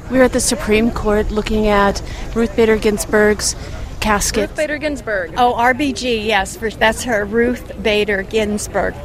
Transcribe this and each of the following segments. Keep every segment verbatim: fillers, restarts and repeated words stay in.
We're at the Supreme Court looking at Ruth Bader Ginsburg's casket. Ruth Bader Ginsburg. Oh, R B G, yes, that's her, Ruth Bader Ginsburg.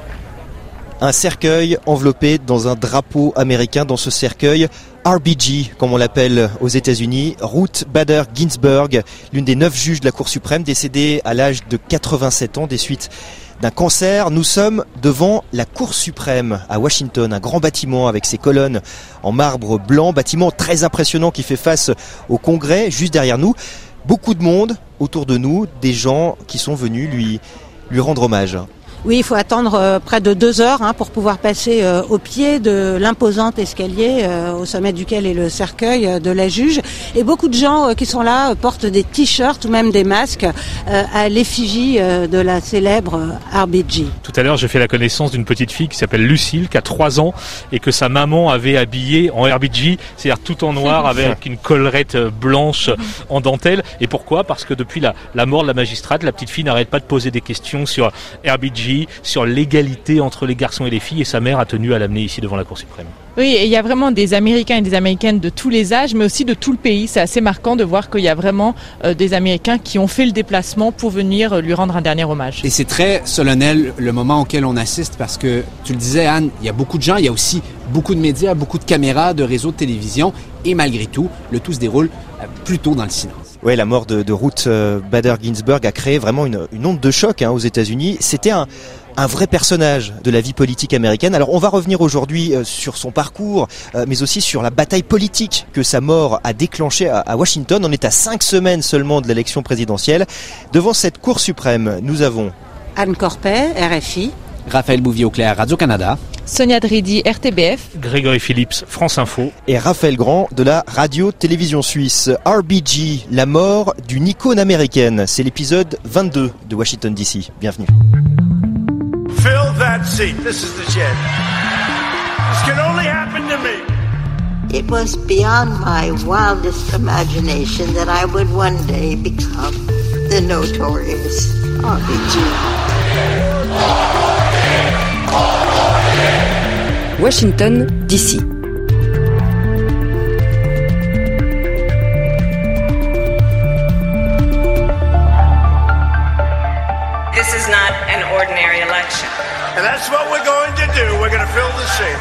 Un cercueil enveloppé dans un drapeau américain. Dans ce cercueil, R B G, comme on l'appelle aux États-Unis, Ruth Bader Ginsburg, l'une des neuf juges de la Cour suprême, décédée à l'âge de quatre-vingt-sept ans des suites d'un cancer. Nous sommes devant la Cour suprême à Washington, un grand bâtiment avec ses colonnes en marbre blanc, bâtiment très impressionnant qui fait face au Congrès, juste derrière nous. Beaucoup de monde autour de nous, des gens qui sont venus lui, lui rendre hommage. Oui, il faut attendre euh, près de deux heures hein, pour pouvoir passer euh, au pied de l'imposant escalier euh, au sommet duquel est le cercueil euh, de la juge. Et beaucoup de gens euh, qui sont là euh, portent des t-shirts ou même des masques euh, à l'effigie euh, de la célèbre euh, R B G. Tout à l'heure, j'ai fait la connaissance d'une petite fille qui s'appelle Lucille, qui a trois ans et que sa maman avait habillée en R B G, c'est-à-dire tout en noir avec une collerette blanche en dentelle. Et pourquoi ? Parce que depuis la, la mort de la magistrate, la petite fille n'arrête pas de poser des questions sur R B G, sur l'égalité entre les garçons et les filles, et sa mère a tenu à l'amener ici devant la Cour suprême. Oui, et il y a vraiment des Américains et des Américaines de tous les âges, mais aussi de tout le pays. C'est assez marquant de voir qu'il y a vraiment euh, des Américains qui ont fait le déplacement pour venir euh, lui rendre un dernier hommage. Et c'est très solennel le moment auquel on assiste parce que, tu le disais Anne, il y a beaucoup de gens, il y a aussi beaucoup de médias, beaucoup de caméras, de réseaux de télévision, et malgré tout, le tout se déroule euh, plutôt dans le silence. Oui, la mort de, de Ruth Bader Ginsburg a créé vraiment une, une onde de choc hein, aux États-Unis. C'était un, un vrai personnage de la vie politique américaine. Alors on va revenir aujourd'hui euh, sur son parcours, euh, mais aussi sur la bataille politique que sa mort a déclenchée à, à Washington. On est à cinq semaines seulement de l'élection présidentielle. Devant cette Cour suprême, nous avons Anne Corpet, R F I. Raphaël Bouvier-Auclair, Radio-Canada. Sonia Dridi, R T B F. Grégory Phillips, France Info. Et Raphaël Grand de la Radio-Télévision Suisse. R B G, la mort d'une icône américaine. C'est l'épisode vingt-deux de Washington D C. Bienvenue. Fill that seat. This is the chair. This can only happen to me. It was beyond my wildest imagination that I would one day become the notorious R B G. Washington, D C. This is not an ordinary election. And that's what we're going to do. We're going to fill the seat.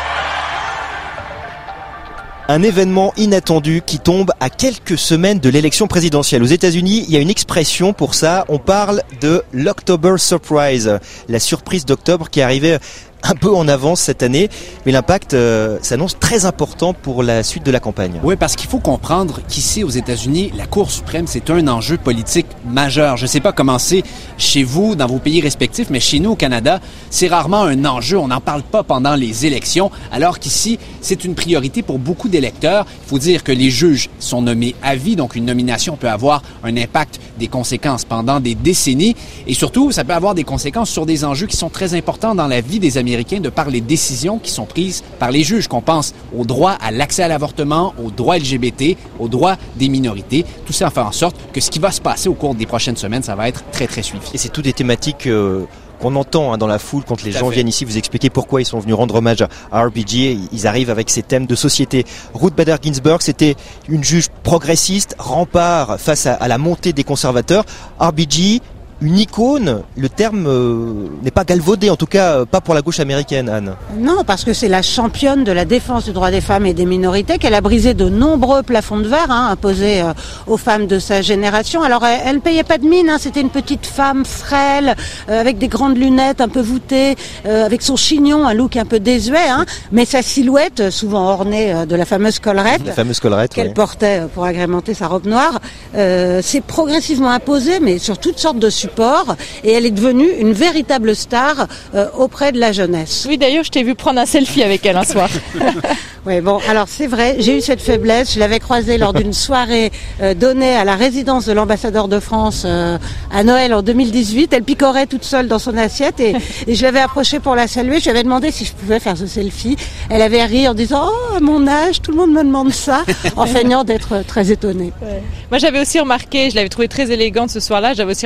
Un événement inattendu qui tombe à quelques semaines de l'élection présidentielle. Aux États-Unis, il y a une expression pour ça. On parle de l'October Surprise, la surprise d'octobre qui est arrivée un peu en avance cette année, mais l'impact euh, s'annonce très important pour la suite de la campagne. Oui, parce qu'il faut comprendre qu'ici aux États-Unis, la Cour suprême, c'est un enjeu politique majeur. Je ne sais pas comment c'est chez vous, dans vos pays respectifs, mais chez nous au Canada, c'est rarement un enjeu. On n'en parle pas pendant les élections, alors qu'ici, c'est une priorité pour beaucoup d'électeurs. Il faut dire que les juges sont nommés à vie, donc une nomination peut avoir un impact, des conséquences pendant des décennies, et surtout, ça peut avoir des conséquences sur des enjeux qui sont très importants dans la vie des Américains. Américains de par les décisions qui sont prises par les juges, qu'on pense au droit à l'accès à l'avortement, au droit L G B T, au droit des minorités. Tout ça fait en sorte que ce qui va se passer au cours des prochaines semaines, ça va être très, très suivi. Et c'est toutes des thématiques euh, qu'on entend hein, dans la foule quand les Tout gens viennent ici vous expliquer pourquoi ils sont venus rendre hommage à R B G. Ils arrivent avec ces thèmes de société. Ruth Bader Ginsburg, c'était une juge progressiste, rempart face à, à la montée des conservateurs. R B G, une icône, le terme euh, n'est pas galvaudé, en tout cas euh, pas pour la gauche américaine, Anne. Non, parce que c'est la championne de la défense du droit des femmes et des minorités, qu'elle a brisé de nombreux plafonds de verre hein, imposés euh, aux femmes de sa génération. Alors elle ne payait pas de mine, hein, c'était une petite femme frêle, euh, avec des grandes lunettes un peu voûtées, euh, avec son chignon, un look un peu désuet, hein, mais sa silhouette, souvent ornée euh, de la fameuse collerette, la fameuse collerette qu'elle oui. portait pour agrémenter sa robe noire, euh, s'est progressivement imposée, mais sur toutes sortes de supports. Et elle est devenue une véritable star euh, auprès de la jeunesse. Oui, d'ailleurs, je t'ai vu prendre un selfie avec elle un soir. Oui, bon, alors c'est vrai, j'ai eu cette faiblesse. Je l'avais croisée lors d'une soirée euh, donnée à la résidence de l'ambassadeur de France euh, à Noël en deux mille dix-huit. Elle picorait toute seule dans son assiette et, et je l'avais approchée pour la saluer. Je lui avais demandé si je pouvais faire ce selfie. Elle avait ri en disant « Oh, à mon âge, tout le monde me demande ça », en feignant d'être très étonnée. Ouais. Moi, j'avais aussi remarqué, je l'avais trouvée très élégante ce soir-là, j'avais aussi remarqué ses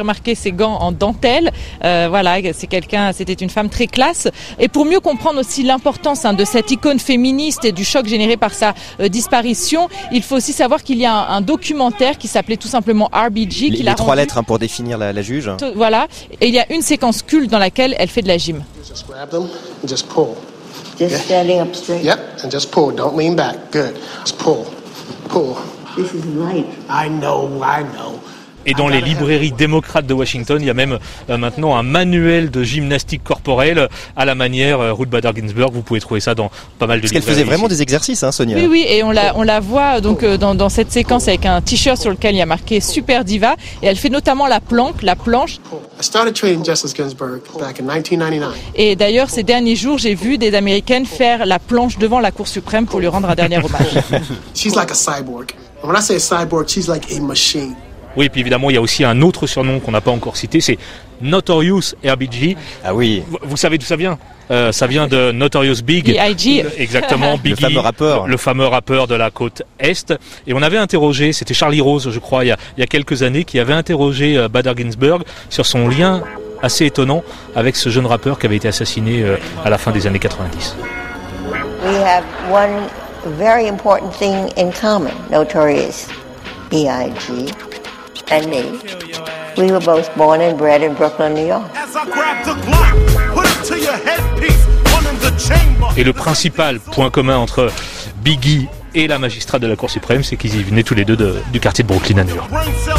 ses gants en dentelle. Euh, voilà, c'est quelqu'un, c'était une femme très classe. Et pour mieux comprendre aussi l'importance hein, de cette icône féministe et du choc généré par sa euh, disparition, il faut aussi savoir qu'il y a un, un documentaire qui s'appelait tout simplement R B G. Les, qui les trois rendu... lettres hein, pour définir la, la juge. Voilà, et il y a une séquence culte dans laquelle elle fait de la gym. Just grab them and just pull. Just yeah. standing up straight. Yep, and just pull. Don't lean back. Good. Just pull. Pull. This is light. I know, I know. Et dans les librairies démocrates de Washington, il y a même euh, maintenant un manuel de gymnastique corporelle à la manière euh, Ruth Bader Ginsburg. Vous pouvez trouver ça dans pas mal de Parce librairies. qu'elle faisait vraiment ici. des exercices, hein, Sonia. Oui, oui, et on la, on la voit donc euh, dans, dans cette séquence avec un t-shirt sur lequel il y a marqué Super Diva, et elle fait notamment la planque, la planche. I started training Justice Ginsburg back in nineteen ninety-nine. Et d'ailleurs, ces derniers jours, j'ai vu des Américaines faire la planche devant la Cour suprême pour lui rendre un dernier hommage. She's like a cyborg. And when I say a cyborg, she's like a machine. Oui, et puis évidemment, il y a aussi un autre surnom qu'on n'a pas encore cité, c'est Notorious R B G. Ah oui. Vous, vous savez d'où ça vient ? euh, Ça vient de Notorious Big. B I G. Exactement, Biggie. Le fameux rappeur. Le, le fameux rappeur de la côte Est. Et on avait interrogé, c'était Charlie Rose, je crois, il y a, il y a quelques années, qui avait interrogé euh, Bader Ginsburg sur son lien assez étonnant avec ce jeune rappeur qui avait été assassiné euh, à la fin des années quatre-vingt-dix. We have one very important thing in common, Notorious B I G and me. We were both born and bred in Brooklyn, New York. Et le principal point commun entre Biggie et la magistrate de la Cour suprême, c'est qu'ils y venaient tous les deux de, du quartier de Brooklyn à New York.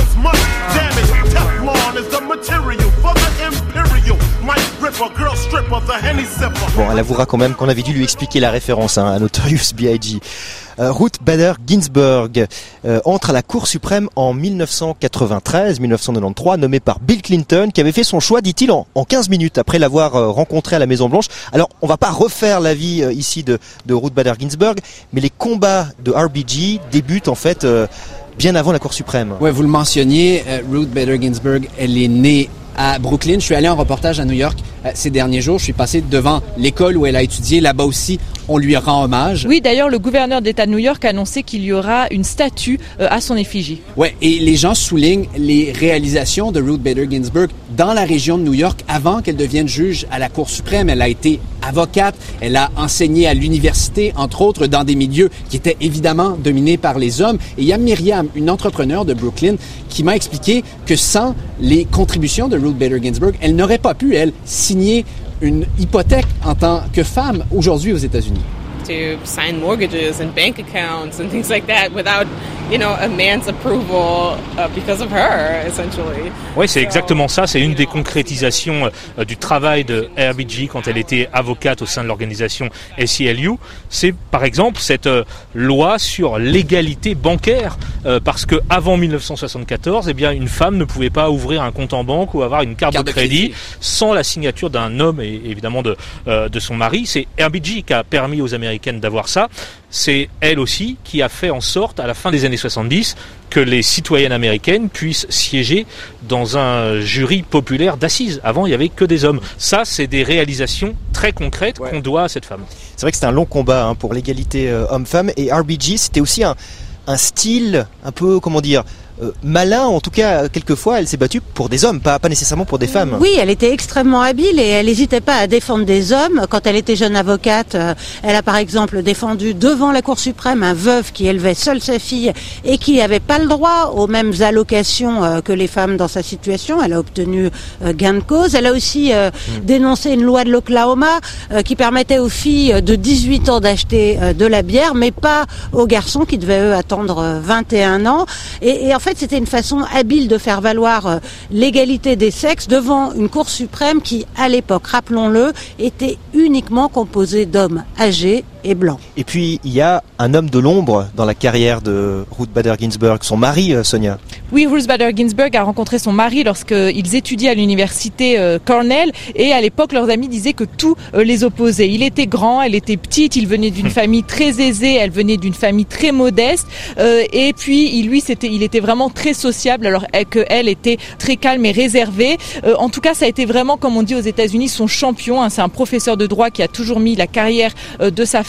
Bon, elle avouera quand même qu'on avait dû lui expliquer la référence hein, à Notorious B I G. Euh, Ruth Bader Ginsburg euh, entre à la Cour suprême en dix-neuf cent quatre-vingt-treize dix-neuf cent quatre-vingt-treize, nommée par Bill Clinton, qui avait fait son choix, dit-il, en, en quinze minutes après l'avoir euh, rencontrée à la Maison Blanche. Alors, on va pas refaire la vie euh, ici de, de Ruth Bader Ginsburg, mais les combats de R B G débutent en fait euh, bien avant la Cour suprême. Ouais, vous le mentionniez, euh, Ruth Bader Ginsburg, elle est née à Brooklyn. Je suis allé en reportage à New York euh, ces derniers jours. Je suis passé devant l'école où elle a étudié. Là-bas aussi, on lui rend hommage. Oui, d'ailleurs, le gouverneur d'État de New York a annoncé qu'il y aura une statue euh, à son effigie. Ouais, et les gens soulignent les réalisations de Ruth Bader Ginsburg dans la région de New York avant qu'elle devienne juge à la Cour suprême. Elle a été avocate, elle a enseigné à l'université, entre autres, dans des milieux qui étaient évidemment dominés par les hommes. Et il y a Myriam, une entrepreneure de Brooklyn, qui m'a expliqué que sans les contributions de Ruth Bader Ginsburg, elle n'aurait pas pu, elle, signer une hypothèque en tant que femme aujourd'hui aux États-Unis. To sign mortgages and bank accounts and things like that without, you know, a man's approval uh, because of her, essentially. Oui, c'est exactement ça. C'est une des concrétisations euh, du travail de R B G quand elle était avocate au sein de l'organisation A C L U. C'est, par exemple, cette euh, loi sur l'égalité bancaire, euh, parce que avant dix-neuf cent soixante-quatorze, eh bien, une femme ne pouvait pas ouvrir un compte en banque ou avoir une carte, carte de, crédit de crédit sans la signature d'un homme et évidemment de euh, de son mari. C'est R B G qui a permis aux Américains d'avoir ça. C'est elle aussi qui a fait en sorte, à la fin des années soixante-dix, que les citoyennes américaines puissent siéger dans un jury populaire d'assises. Avant, il n'y avait que des hommes. Ça, c'est des réalisations très concrètes ouais. qu'on doit à cette femme. C'est vrai que c'était un long combat hein, pour l'égalité euh, homme-femme. Et R B G, c'était aussi un, un style un peu, comment dire, Euh, malin, en tout cas, quelquefois, elle s'est battue pour des hommes, pas, pas nécessairement pour des femmes. Oui, elle était extrêmement habile et elle n'hésitait pas à défendre des hommes. Quand elle était jeune avocate, euh, elle a par exemple défendu devant la Cour suprême un veuf qui élevait seul sa fille et qui n'avait pas le droit aux mêmes allocations euh, que les femmes dans sa situation. Elle a obtenu euh, gain de cause. Elle a aussi euh, mmh. dénoncé une loi de l'Oklahoma euh, qui permettait aux filles de dix-huit ans d'acheter euh, de la bière, mais pas aux garçons qui devaient eux attendre euh, vingt et un ans. Et, et en fait, c'était une façon habile de faire valoir euh, l'égalité des sexes devant une Cour suprême qui, à l'époque, rappelons-le, était uniquement composée d'hommes âgés et blancs. Et puis, il y a un homme de l'ombre dans la carrière de Ruth Bader Ginsburg, son mari, euh, Sonia. Oui, Ruth Bader Ginsburg a rencontré son mari lorsqu'ils étudiaient à l'université euh, Cornell, et à l'époque, leurs amis disaient que tout euh, les opposait. Il était grand, elle était petite, il venait d'une famille très aisée, elle venait d'une famille très modeste, euh, et puis lui, c'était, il était vraiment très sociable, alors qu'elle était très calme et réservée. Euh, en tout cas, ça a été vraiment, comme on dit aux États-Unis, son champion. Hein. C'est un professeur de droit qui a toujours mis la carrière euh, de sa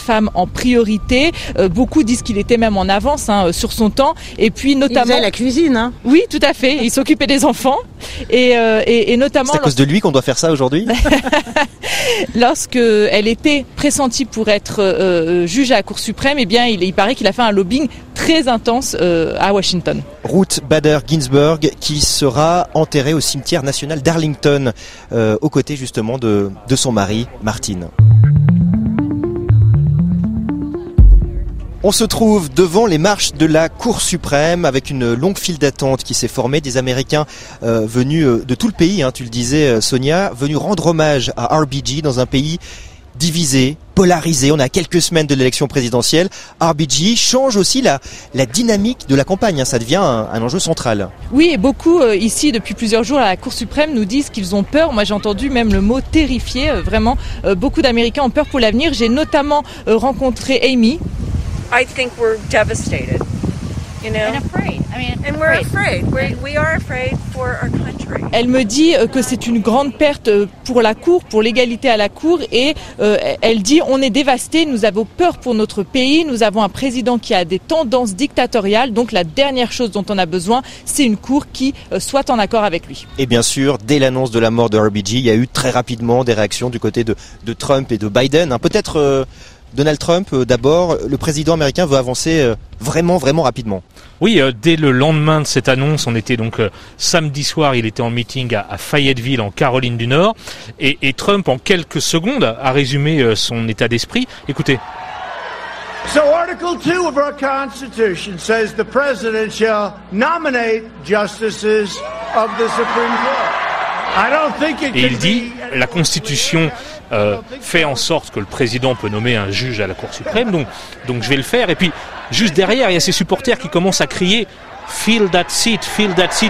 femmes en priorité. Euh, beaucoup disent qu'il était même en avance hein, sur son temps. Et puis notamment... Il faisait la cuisine. Hein. Oui, tout à fait. Il s'occupait des enfants. Et, euh, et, et notamment... C'est à cause de lui qu'on doit faire ça aujourd'hui. Lorsqu'elle était pressentie pour être euh, juge à la Cour suprême, eh bien, il, il paraît qu'il a fait un lobbying très intense euh, à Washington. Ruth Bader Ginsburg qui sera enterrée au cimetière national d'Arlington euh, aux côtés justement de, de son mari Martin. On se trouve devant les marches de la Cour suprême avec une longue file d'attente qui s'est formée, des Américains euh, venus de tout le pays, hein, tu le disais Sonia, venus rendre hommage à R B G dans un pays divisé, polarisé. On a quelques semaines de l'élection présidentielle. R B G change aussi la, la dynamique de la campagne, hein, ça devient un, un enjeu central. Oui, et beaucoup euh, ici depuis plusieurs jours à la Cour suprême nous disent qu'ils ont peur. Moi j'ai entendu même le mot terrifié, euh, vraiment euh, beaucoup d'Américains ont peur pour l'avenir. J'ai notamment euh, rencontré Amy. I think we're devastated, you know, and afraid. I mean, and we're afraid. We we are afraid for our country. Elle me dit que c'est une grande perte pour la Cour, pour l'égalité à la Cour, et euh, elle dit on est dévasté, nous avons peur pour notre pays, nous avons un président qui a des tendances dictatoriales, donc la dernière chose dont on a besoin, c'est une Cour qui euh, soit en accord avec lui. Et bien sûr, dès l'annonce de la mort de R B G, il y a eu très rapidement des réactions du côté de, de Trump et de Biden, hein, peut-être... Euh Donald Trump, euh, d'abord, le président américain veut avancer euh, vraiment, vraiment rapidement. Oui, euh, dès le lendemain de cette annonce, on était donc euh, samedi soir, il était en meeting à, à Fayetteville, en Caroline du Nord, et, et Trump, en quelques secondes, a résumé euh, son état d'esprit. Écoutez. So Article two of our Constitution says the President shall nominate justices of the Supreme Court. I don't think it Et il can dit, be... la Constitution euh, fait en sorte que le président peut nommer un juge à la Cour suprême, donc, donc je vais le faire. Et puis, juste derrière, il y a ses supporters qui commencent à crier « Fill that seat, fill that seat ».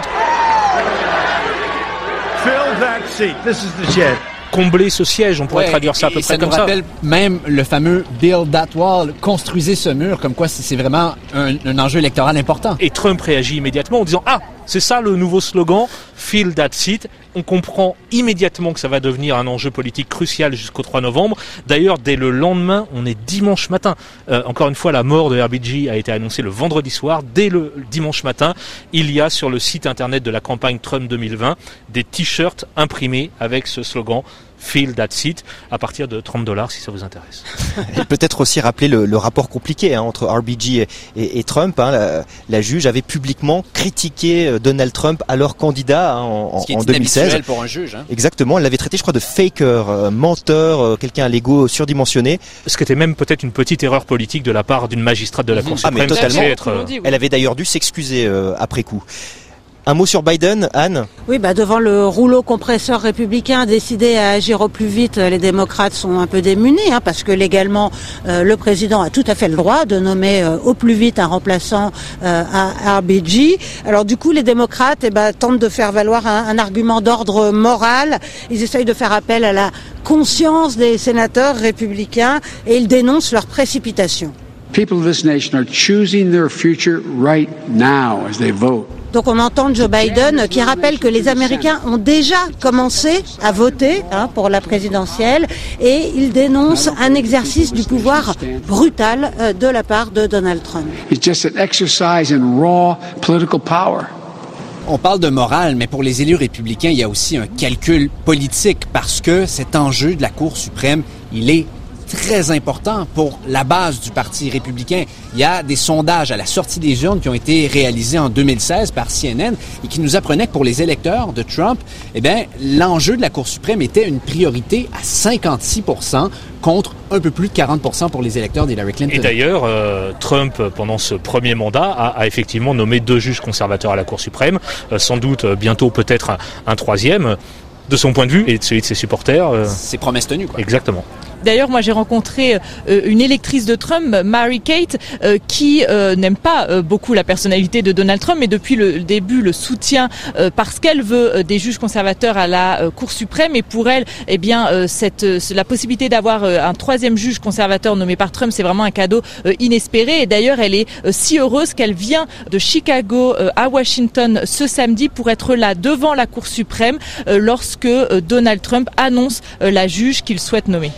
Fill that seat. This is the chair. Combler ce siège, on pourrait ouais, traduire ça à peu près comme ça. Ça nous rappelle même le fameux « Build that wall », construisez ce mur, comme quoi c'est vraiment un, un enjeu électoral important. Et Trump réagit immédiatement en disant « Ah, c'est ça le nouveau slogan, fill that seat ». On comprend immédiatement que ça va devenir un enjeu politique crucial jusqu'au trois novembre. D'ailleurs, dès le lendemain, on est dimanche matin. Euh, encore une fois, la mort de R B G a été annoncée le vendredi soir. Dès le dimanche matin, il y a sur le site internet de la campagne Trump deux mille vingt des t-shirts imprimés avec ce slogan Fill that seat, à partir de trente dollars si ça vous intéresse. Et peut-être aussi rappeler le, le rapport compliqué hein, entre R B G et, et, et Trump. Hein, la, la juge avait publiquement critiqué Donald Trump, alors candidat hein, en, Ce qui est en deux mille seize. pour un juge. Hein. Exactement, elle l'avait traité, je crois, de faker, euh, menteur, euh, quelqu'un à l'ego surdimensionné. Ce qui était même peut-être une petite erreur politique de la part d'une magistrate de la Cour ah, suprême. mais totalement. Être, euh... Elle avait d'ailleurs dû s'excuser euh, après coup. Un mot sur Biden, Anne ? Oui, bah devant le rouleau compresseur républicain décidé à agir au plus vite, les démocrates sont un peu démunis, hein, parce que légalement, euh, le président a tout à fait le droit de nommer euh, au plus vite un remplaçant euh, à R B G. Alors du coup, les démocrates eh ben, tentent de faire valoir un, un argument d'ordre moral. Ils essayent de faire appel à la conscience des sénateurs républicains et ils dénoncent leur précipitation. People of this nation are choosing their future right now as they vote. Donc on entend Joe Biden qui rappelle que les Américains ont déjà commencé à voter hein, pour la présidentielle et il dénonce un exercice du pouvoir brutal euh, de la part de Donald Trump. It's just an exercise in raw political power. On parle de morale, mais pour les élus républicains, il y a aussi un calcul politique parce que cet enjeu de la Cour suprême, il est très important pour la base du Parti républicain. Il y a des sondages à la sortie des urnes qui ont été réalisés en deux mille seize par C N N et qui nous apprenaient que pour les électeurs de Trump, eh bien, l'enjeu de la Cour suprême était une priorité à cinquante-six pour cent contre un peu plus de quarante pour cent pour les électeurs d'Hillary Clinton. Et d'ailleurs, euh, Trump, pendant ce premier mandat, a, a effectivement nommé deux juges conservateurs à la Cour suprême, euh, sans doute euh, bientôt peut-être un, un troisième. De son point de vue et de celui de ses supporters. Euh... C'est promesse tenue, quoi. Exactement. D'ailleurs, moi, j'ai rencontré euh, une électrice de Trump, Mary Kate, euh, qui euh, n'aime pas euh, beaucoup la personnalité de Donald Trump, mais depuis le début le soutient euh, parce qu'elle veut euh, des juges conservateurs à la euh, Cour suprême. Et pour elle, eh bien, euh, cette, euh, la possibilité d'avoir euh, un troisième juge conservateur nommé par Trump, c'est vraiment un cadeau euh, inespéré. Et d'ailleurs, elle est euh, si heureuse qu'elle vient de Chicago euh, à Washington ce samedi pour être là devant la Cour suprême euh, lorsque euh, Donald Trump annonce euh, la juge qu'il souhaite nommer.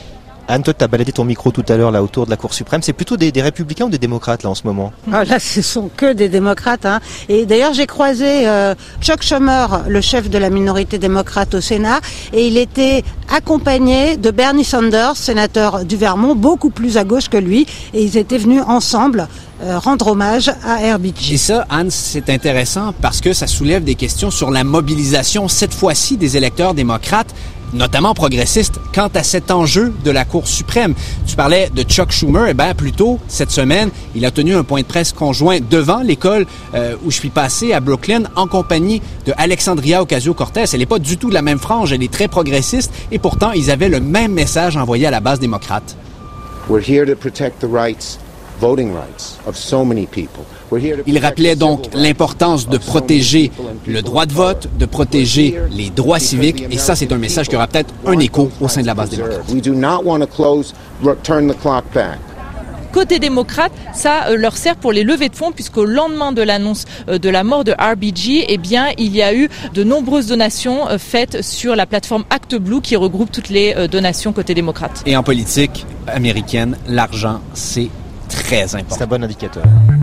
Anne, toi, t'as baladé ton micro tout à l'heure là autour de la Cour suprême. C'est plutôt des, des républicains ou des démocrates là en ce moment? Ah, là, ce sont que des démocrates. Hein. Et d'ailleurs, j'ai croisé euh, Chuck Schumer, le chef de la minorité démocrate au Sénat, et il était accompagné de Bernie Sanders, sénateur du Vermont, beaucoup plus à gauche que lui, et ils étaient venus ensemble euh, rendre hommage à R B G. Et ça, Anne, c'est intéressant parce que ça soulève des questions sur la mobilisation, cette fois-ci, des électeurs démocrates, notamment progressistes, quant à cet enjeu de la Cour suprême. Tu parlais de Chuck Schumer, eh bien, plus tôt, cette semaine, il a tenu un point de presse conjoint devant l'école euh, où je suis passé à Brooklyn en compagnie de Alexandria Ocasio-Cortez. Elle n'est pas du tout de la même frange, elle est très progressiste et pourtant, ils avaient le même message envoyé à la base démocrate. We're here to protect the rights, voting rights of so many people. Il rappelait donc l'importance de protéger le droit de vote, de protéger les droits civiques, et ça, c'est un message qui aura peut-être un écho au sein de la base démocrate. Côté démocrate, ça euh, leur sert pour les levées de fonds, puisqu'au lendemain de l'annonce euh, de la mort de R B G, eh bien, il y a eu de nombreuses donations euh, faites sur la plateforme ActBlue qui regroupe toutes les euh, donations côté démocrate. Et en politique américaine, l'argent, c'est très important. C'est un bon indicateur.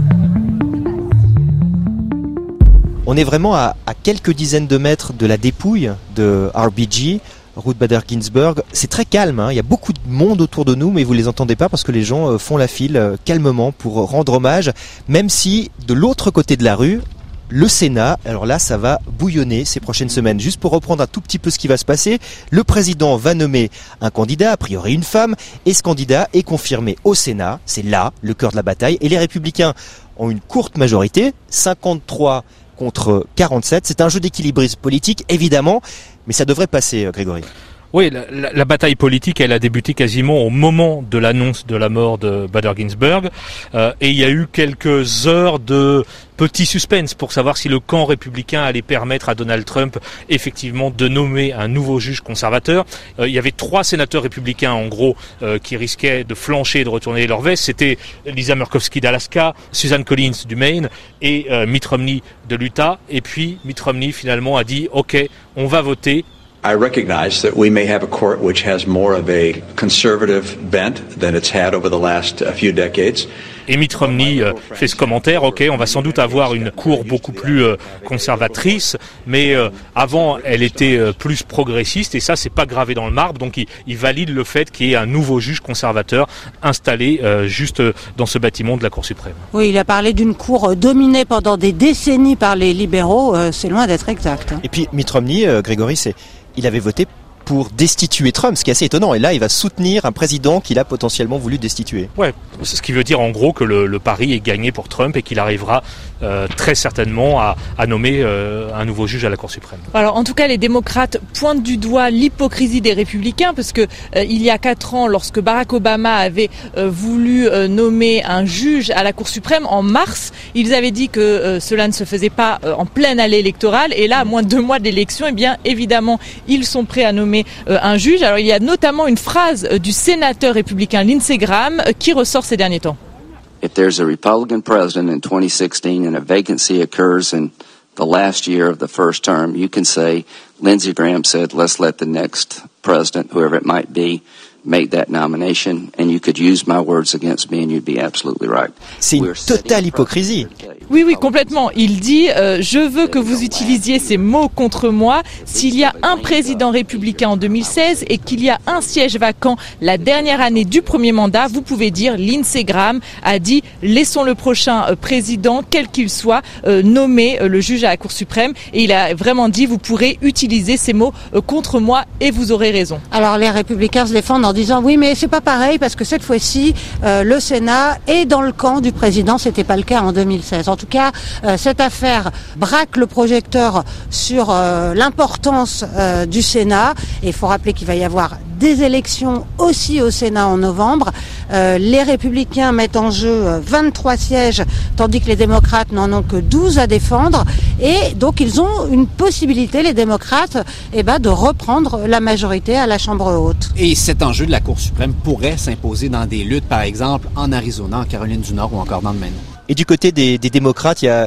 On est vraiment à, à quelques dizaines de mètres de la dépouille de R B G, Ruth Bader Ginsburg. C'est très calme, hein. Il y a beaucoup de monde autour de nous, mais vous les entendez pas parce que les gens euh, font la file euh, calmement pour rendre hommage, même si de l'autre côté de la rue, le Sénat, alors là ça va bouillonner ces prochaines semaines. Juste pour reprendre un tout petit peu ce qui va se passer, le président va nommer un candidat, a priori une femme, et ce candidat est confirmé au Sénat. C'est là le cœur de la bataille, et les Républicains ont une courte majorité, cinquante-trois contre quarante-sept. C'est un jeu d'équilibrisme politique, évidemment, mais ça devrait passer, Grégory. Oui, la, la, la bataille politique, elle a débuté quasiment au moment de l'annonce de la mort de Bader Ginsburg, euh, et il y a eu quelques heures de petit suspense pour savoir si le camp républicain allait permettre à Donald Trump effectivement de nommer un nouveau juge conservateur. Euh, il y avait trois sénateurs républicains en gros euh, qui risquaient de flancher et de retourner leur veste. C'était Lisa Murkowski d'Alaska, Susan Collins du Maine et euh, Mitt Romney de l'Utah. Et puis Mitt Romney finalement a dit « Ok, on va voter ». I recognize that we may have a court which has more of a conservative bent than it's had over the last uh, few decades. Et Mitt Romney euh, fait ce commentaire, ok, on va sans doute avoir une cour beaucoup plus euh, conservatrice, mais euh, avant elle était euh, plus progressiste, et ça c'est pas gravé dans le marbre, donc il, il valide le fait qu'il y ait un nouveau juge conservateur installé euh, juste dans ce bâtiment de la Cour suprême. Oui, il a parlé d'une cour dominée pendant des décennies par les libéraux, euh, c'est loin d'être exact. Hein. Et puis Mitt Romney, euh, Grégory, c'est, il avait voté pour destituer Trump, ce qui est assez étonnant. Et là, il va soutenir un président qu'il a potentiellement voulu destituer. Ouais, c'est ce qui veut dire en gros que le, le pari est gagné pour Trump et qu'il arrivera euh, très certainement à, à nommer euh, un nouveau juge à la Cour suprême. Alors, en tout cas, les démocrates pointent du doigt l'hypocrisie des républicains, parce que euh, il y a quatre ans, lorsque Barack Obama avait euh, voulu euh, nommer un juge à la Cour suprême en mars, ils avaient dit que euh, cela ne se faisait pas euh, en pleine allée électorale. Et là, à moins de deux mois de l'élection, eh bien, évidemment, ils sont prêts à nommer Euh, un juge. Alors il y a notamment une phrase euh, du sénateur républicain Lindsey Graham euh, qui ressort ces derniers temps. If there's a Republican president in twenty sixteen and a vacancy occurs in the last year of the first term, you can say Lindsey Graham said, let's let the next president, whoever it might be, make that nomination, and you could use my words against me and you'd be absolutely right. C'est une totale hypocrisie. Oui, oui, complètement. Il dit euh, « Je veux que vous utilisiez ces mots contre moi. S'il y a un président républicain en deux mille seize et qu'il y a un siège vacant la dernière année du premier mandat, vous pouvez dire Lindsey Graham a dit « Laissons le prochain euh, président, quel qu'il soit, euh, nommer euh, le juge à la Cour suprême. » Et il a vraiment dit « Vous pourrez utiliser ces mots euh, contre moi et vous aurez raison. » Alors les républicains se défendent en disant « Oui, mais c'est pas pareil parce que cette fois-ci, euh, le Sénat est dans le camp du président. C'était pas le cas en deux mille seize. » En tout cas, euh, cette affaire braque le projecteur sur euh, l'importance euh, du Sénat. Et il faut rappeler qu'il va y avoir des élections aussi au Sénat en novembre. Euh, les Républicains mettent en jeu vingt-trois sièges, tandis que les démocrates n'en ont que douze à défendre. Et donc ils ont une possibilité, les démocrates, eh ben, de reprendre la majorité à la Chambre haute. Et cet enjeu de la Cour suprême pourrait s'imposer dans des luttes, par exemple, en Arizona, en Caroline du Nord ou encore dans le Maine. Et du côté des, des démocrates, il y a,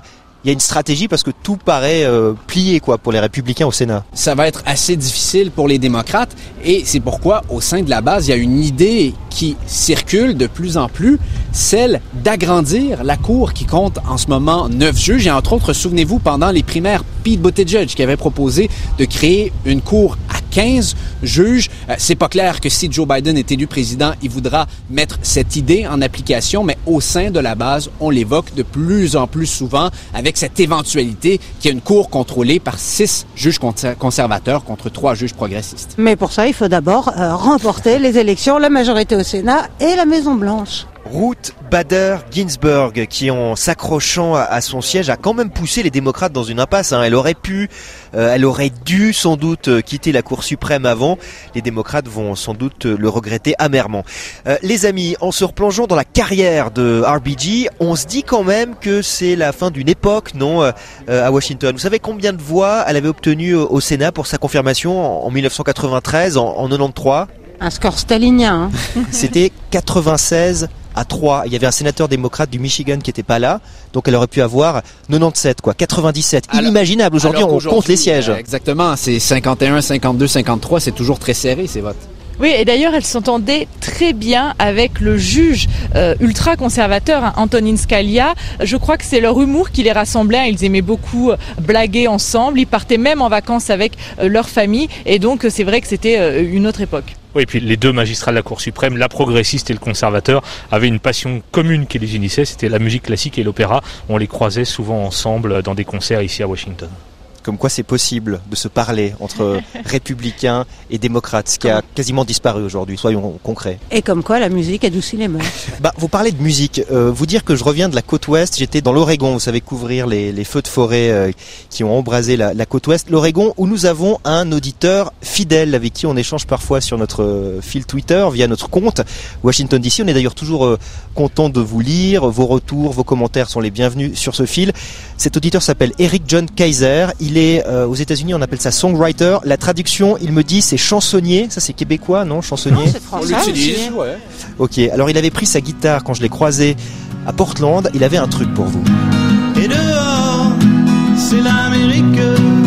il y a une stratégie parce que tout paraît euh, plié quoi pour les républicains au Sénat. Ça va être assez difficile pour les démocrates et c'est pourquoi au sein de la base, il y a une idée qui circule de plus en plus, celle d'agrandir la Cour qui compte en ce moment neuf juges. Et entre autres, souvenez-vous, pendant les primaires, Pete Buttigieg qui avait proposé de créer une Cour à quinze juges. Euh, c'est pas clair que si Joe Biden est élu président, il voudra mettre cette idée en application, mais au sein de la base, on l'évoque de plus en plus souvent avec cette éventualité qu'il y a une Cour contrôlée par six juges conservateurs contre trois juges progressistes. Mais pour ça, il faut d'abord euh, remporter les élections, la majorité au Sénat et la Maison-Blanche. Ruth Bader Ginsburg, qui en s'accrochant à son siège a quand même poussé les démocrates dans une impasse. Hein. Elle aurait pu, euh, elle aurait dû sans doute quitter la Cour suprême avant. Les démocrates vont sans doute le regretter amèrement. Euh, les amis, en se replongeant dans la carrière de R B G, on se dit quand même que c'est la fin d'une époque, non, euh, à Washington. Vous savez combien de voix elle avait obtenu au Sénat pour sa confirmation en dix-neuf cent quatre-vingt-treize, en, en quatre-vingt-treize? Un score stalinien. Hein. C'était quatre-vingt-seize à trois. Il y avait un sénateur démocrate du Michigan qui était pas là, donc elle aurait pu avoir quatre-vingt-dix-sept, quoi. quatre-vingt-dix-sept. Alors, inimaginable. Aujourd'hui, on compte les sièges. Exactement. C'est cinquante et un, cinquante-deux, cinquante-trois. C'est toujours très serré, ces votes. Oui, et d'ailleurs, elle s'entendait très bien avec le juge euh, ultra-conservateur, hein, Antonin Scalia. Je crois que c'est leur humour qui les rassemblait. Ils aimaient beaucoup euh, blaguer ensemble. Ils partaient même en vacances avec euh, leur famille. Et donc, c'est vrai que c'était euh, une autre époque. Oui, et puis les deux magistrats de la Cour suprême, la progressiste et le conservateur, avaient une passion commune qui les unissait, c'était la musique classique et l'opéra. On les croisait souvent ensemble dans des concerts ici à Washington. Comme quoi c'est possible de se parler entre républicains et démocrates, ce qui a quasiment disparu aujourd'hui, soyons concrets. Et comme quoi la musique adoucit les mœurs. Bah, vous parlez de musique, euh, vous dire que je reviens de la côte ouest, j'étais dans l'Oregon, vous savez, couvrir les, les feux de forêt euh, qui ont embrasé la, la côte ouest, l'Oregon, où nous avons un auditeur fidèle avec qui on échange parfois sur notre euh, fil Twitter, via notre compte Washington D C. On est d'ailleurs toujours euh, content de vous lire, vos retours, vos commentaires sont les bienvenus sur ce fil. Cet auditeur s'appelle Eric John Kaiser, il est euh, aux États-Unis, on appelle ça songwriter. La traduction, il me dit, c'est chansonnier. Ça, c'est québécois, non, chansonnier? Non, c'est français. On l'utilise, ouais. Ok. Alors, il avait pris sa guitare quand je l'ai croisé à Portland. Il avait un truc pour vous. Et dehors, c'est l'Amérique.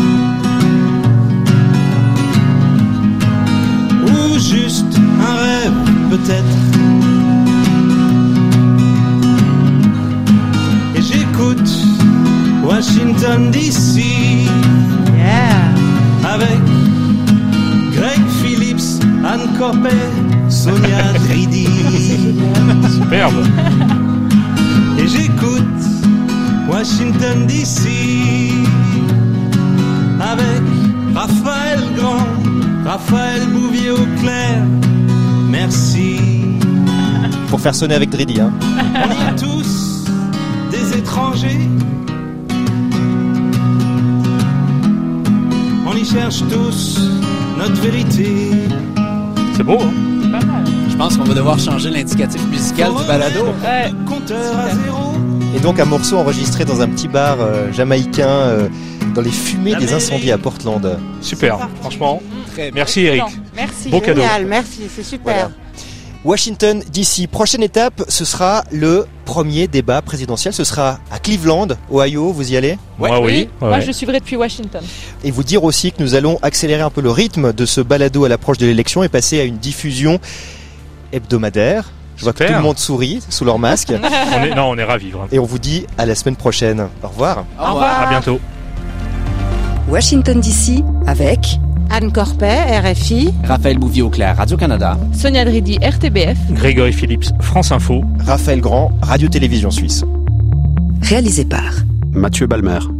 Ou juste un rêve, peut-être. Et j'écoute Washington D C. Yeah. Avec Greg Phillips, Anne Corpet, Sonia Dridi. Superbe. Et j'écoute Washington D C avec Raphaël Grand, Raphaël Bouvier au clair. Merci. Pour faire sonner avec Dridi, hein. On y est tous des étrangers. On y cherche tous notre vérité. C'est beau, hein? Pas mal. Je pense qu'on va devoir changer l'indicatif musical du balado. Ouais. Compteur à zéro. Et donc un morceau enregistré dans un petit bar euh, jamaïcain euh, dans les fumées des incendies à Portland. Super, franchement. Très Merci Eric. Merci. Beau cadeau. Génial, merci, c'est super. Voilà. Washington D C. Prochaine étape, ce sera le premier débat présidentiel. Ce sera à Cleveland, Ohio. Vous y allez? Moi, oui. Oui, Ouais, moi ouais. je suivrai depuis Washington. Et vous dire aussi que nous allons accélérer un peu le rythme de ce balado à l'approche de l'élection et passer à une diffusion hebdomadaire. Je vois que Super. tout le monde sourit sous leur masque. On est, non, on est ravis. Vraiment. Et on vous dit à la semaine prochaine. Au revoir. Au revoir. À bientôt. Washington D C avec Anne Corpet, R F I. Raphaël Bouvier-Auclair, Radio-Canada. Sonia Dridi, R T B F. Grégory Phillips, France Info. Raphaël Grand, Radio-Télévision Suisse. réalisé par Mathieu Balmer.